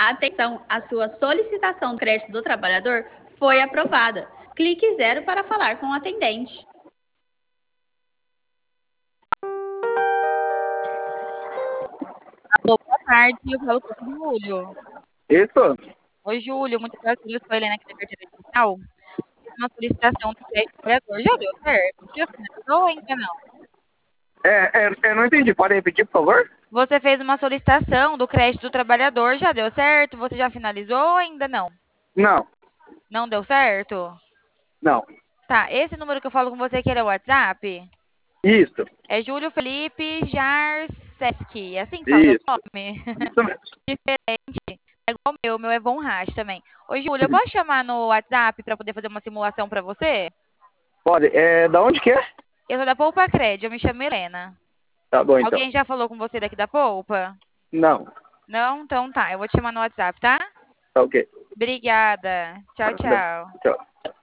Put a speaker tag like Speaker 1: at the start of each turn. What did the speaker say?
Speaker 1: Atenção, a sua solicitação do crédito do trabalhador foi aprovada. Clique 0 para falar com o atendente.
Speaker 2: Alô, boa tarde, eu falo com o Júlio.
Speaker 3: Isso?
Speaker 2: Oi, Júlio, muito prazer, eu sou a Helena aqui da Carteira Digital. Fiz uma solicitação do crédito do trabalhador, já deu certo? Você já finalizou ou ainda não?
Speaker 3: Eu não entendi. Pode repetir, por favor?
Speaker 2: Você fez uma solicitação do crédito do trabalhador, já deu certo? Você já finalizou ou ainda não?
Speaker 3: Não,
Speaker 2: Não deu certo?
Speaker 3: não.
Speaker 2: Tá, esse número que eu falo com você aqui é o WhatsApp?
Speaker 3: Isso,
Speaker 2: É Júlio Felipe Jarseski, é assim que fala seu
Speaker 3: isso.
Speaker 2: nome?
Speaker 3: Isso mesmo.
Speaker 2: Diferente. É igual o meu é Von Rasch também. Ô, Júlio, eu posso chamar no WhatsApp para poder fazer uma simulação para você?
Speaker 3: Pode. Da onde que é?
Speaker 2: Eu sou da Poupa Cred, eu me chamo Helena.
Speaker 3: Tá bom, então.
Speaker 2: Alguém já falou com você daqui da Poupa?
Speaker 3: Não.
Speaker 2: Não? Então tá, eu vou te chamar no WhatsApp, tá?
Speaker 3: Tá ok.
Speaker 2: Obrigada. Tchau, tchau.
Speaker 3: Tchau.